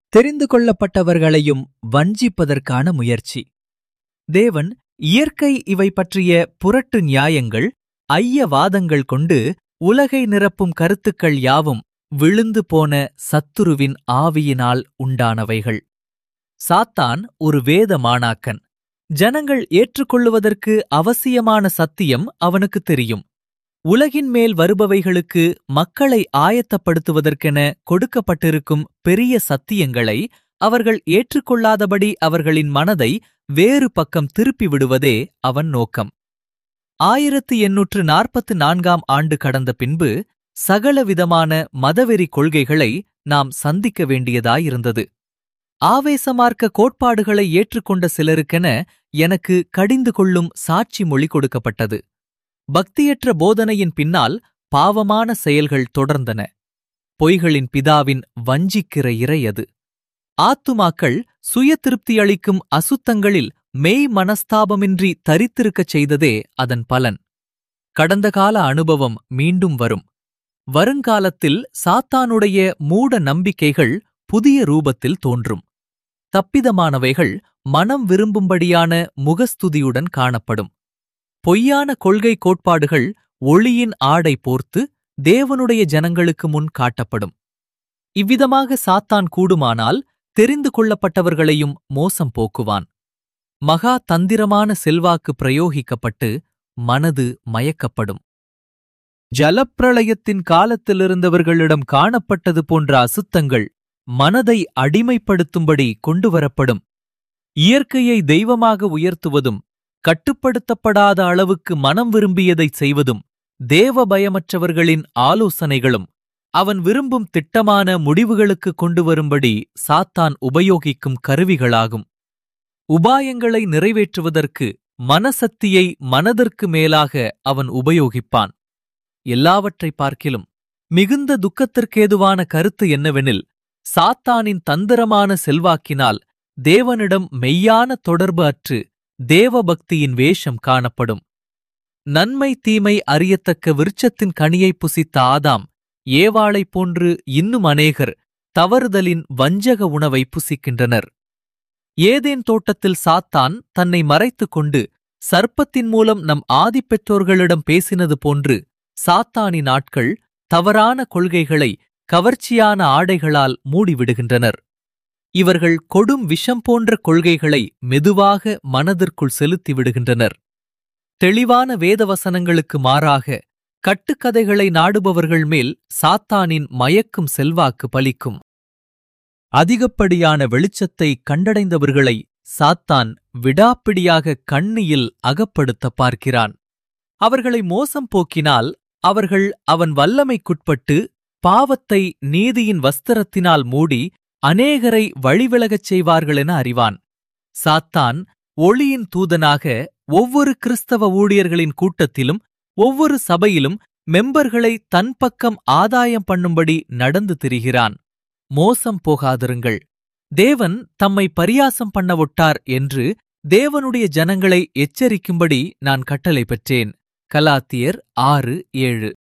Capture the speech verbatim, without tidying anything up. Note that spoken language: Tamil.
தெரிந்து கொள்ளப்பட்டவர்களையும் வஞ்சிப்பதற்கான முயற்சி. தேவன் இயற்கை இவை பற்றிய புரட்டு நியாயங்கள், ஐய வாதங்கள் கொண்டு உலகை நிரப்பும் கருத்துக்கள் யாவும் விழுந்து போன சத்துருவின் ஆவியினால் உண்டானவைகள். சாத்தான் ஒரு வேத மாணாக்கன். ஜனங்கள் ஏற்றுக்கொள்ளுவதற்கு அவசியமான சத்தியம் அவனுக்கு தெரியும். உலகின் மேல் வருபவைகளுக்கு மக்களை ஆயத்தப்படுத்துவதற்கென கொடுக்கப்பட்டிருக்கும் பெரிய சத்தியங்களை அவர்கள் ஏற்றுக்கொள்ளாதபடி அவர்களின் மனதை வேறு பக்கம் திருப்பி விடுவதே அவன் நோக்கம். ஆயிரத்து எண்ணூற்று நாற்பத்து நான்காம் ஆண்டு கடந்த பின்பு சகலவிதமான மதவெறி கொள்கைகளை நாம் சந்திக்க வேண்டியதாயிருந்தது. ஆவேசமார்க்க கோட்பாடுகளை ஏற்றுக்கொண்ட சிலருக்கென எனக்கு கடிந்து கொள்ளும் சாட்சி மொழி கொடுக்கப்பட்டது. பக்தியற்ற போதனையின் பின்னால் பாவமான செயல்கள் தொடர்ந்தன. பொய்களின் பிதாவின் வஞ்சிக்கிற இறை அது. ஆத்துமாக்கள் சுய திருப்தியளிக்கும் அசுத்தங்களில் மெய் மனஸ்தாபமின்றி தரித்திருக்கச் செய்ததே அதன் பலன். கடந்த கால அனுபவம் மீண்டும் வரும். வருங்காலத்தில் சாத்தானுடைய மூட நம்பிக்கைகள் புதிய ரூபத்தில் தோன்றும். தப்பிதமானவைகள் மனம் விரும்பும்படியான முகஸ்துதியுடன் காணப்படும். பொய்யான கொள்கை கோட்பாடுகள் ஒளியின் ஆடை போர்த்து தேவனுடைய ஜனங்களுக்கு முன் காட்டப்படும். இவ்விதமாக சாத்தான் கூடுமானால் தெரிந்து கொள்ளப்பட்டவர்களையும் மோசம் போக்குவான். மகா தந்திரமான செல்வாக்கு பிரயோகிக்கப்பட்டு மனது மயக்கப்படும். ஜலப்பிரளயத்தின் காலத்திலிருந்தவர்களிடம் காணப்பட்டது போன்ற அசுத்தங்கள் மனதை அடிமைப்படுத்தும்படி கொண்டுவரப்படும். இயற்கையை தெய்வமாக உயர்த்துவதும் கட்டுப்படுத்தப்படாத அளவுக்கு மனம் விரும்பியதைச் செய்வதும் தேவ பயமற்றவர்களின் ஆலோசனைகளும் அவன் விரும்பும் திட்டமான முடிவுகளுக்கு கொண்டு வரும்படி சாத்தான் உபயோகிக்கும் கருவிகளாகும். உபாயங்களை நிறைவேற்றுவதற்கு மனசக்தியை மனதிற்கு மேலாக அவன் உபயோகிப்பான். எல்லாவற்றை பார்க்கிலும் மிகுந்த துக்கத்திற்கேதுவான கருத்து என்னவெனில், சாத்தானின் தந்திரமான செல்வாக்கினால் தேவனிடம் மெய்யான தொடர்பு அற்று தேவபக்தியின் வேஷம் காணப்படும். நன்மை தீமை அறியத்தக்க விருட்சத்தின் கனியை புசித்த ஆதாம், ஏவாளைப் போன்று இன்னும் அநேகர் தவறுதலின் வஞ்சக உணவை புசிக்கின்றனர். ஏதேன் தோட்டத்தில் சாத்தான் தன்னை மறைத்துக் கொண்டு சர்ப்பத்தின் மூலம் நம் ஆதிப்பெற்றோர்களிடம் பேசினது போன்று சாத்தானின் ஆட்கள் தவறான கொள்கைகளை கவர்ச்சியான ஆடைகளால் மூடிவிடுகின்றனர். இவர்கள் கொடும் விஷம் போன்ற கொள்கைகளை மெதுவாக மனதிற்குள் செலுத்தி விடுகின்றனர். தெளிவான வேதவசனங்களுக்கு மாறாக கட்டுக்கதைகளை நாடுபவர்கள் மேல் சாத்தானின் மயக்கும் செல்வாக்கு பலிக்கும். அதிகப்படியான வெளிச்சத்தை கண்டடைந்தவர்களை சாத்தான் விடாப்பிடியாக கண்ணியில் அகப்படுத்த பார்க்கிறான். அவர்களை மோசம் போக்கினால் அவர்கள் அவன் வல்லமைக்குட்பட்டு பாவத்தை நீதியின் வஸ்திரத்தினால் மூடி அநேகரை வழிவிலகச் செய்வார்களென அறிவான். சாத்தான் ஒளியின் தூதனாக ஒவ்வொரு கிறிஸ்தவ ஊழியர்களின் கூட்டத்திலும் ஒவ்வொரு சபையிலும் மெம்பர்களை தன் பக்கம் ஆதாயம் பண்ணும்படி நடந்து திரிகிறான். மோசம் போகாதிருங்கள். தேவன் தம்மை பரியாசம் பண்ண ஒட்டார் என்று தேவனுடைய ஜனங்களை எச்சரிக்கும்படி நான் கட்டளை பெற்றேன். கலாத்தியர் ஆறு ஏழு.